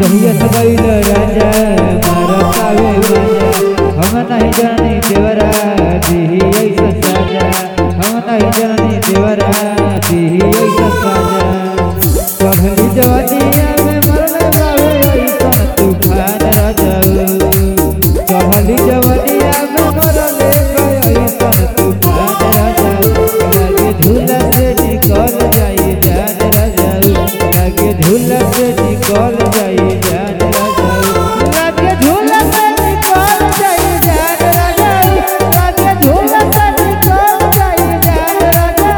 जहिया से गइल राजा मारा पावे बाजा हम नहीं जानी देवरा दिही ऐसा साजा हम नहीं जानी देवरा दिही ऐसा साजा पढ़ली जवानिया में मरले बावे ऐसा तूफान राजा पढ़ली जवानिया में मरले बावे ऐसा तूफान राजा लागे झूला से निकल जाई जान राजा लागे झूला से निकल जाई जान राजा लागे झूला से निकल जाई जान राजा लागे झूला से निकल जाई जान राजा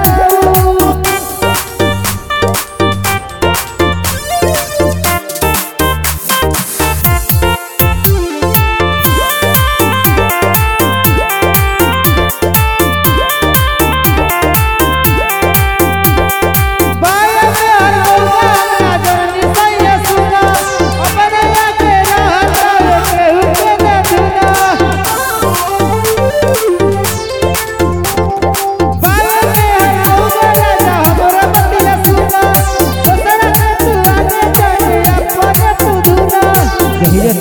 जहिया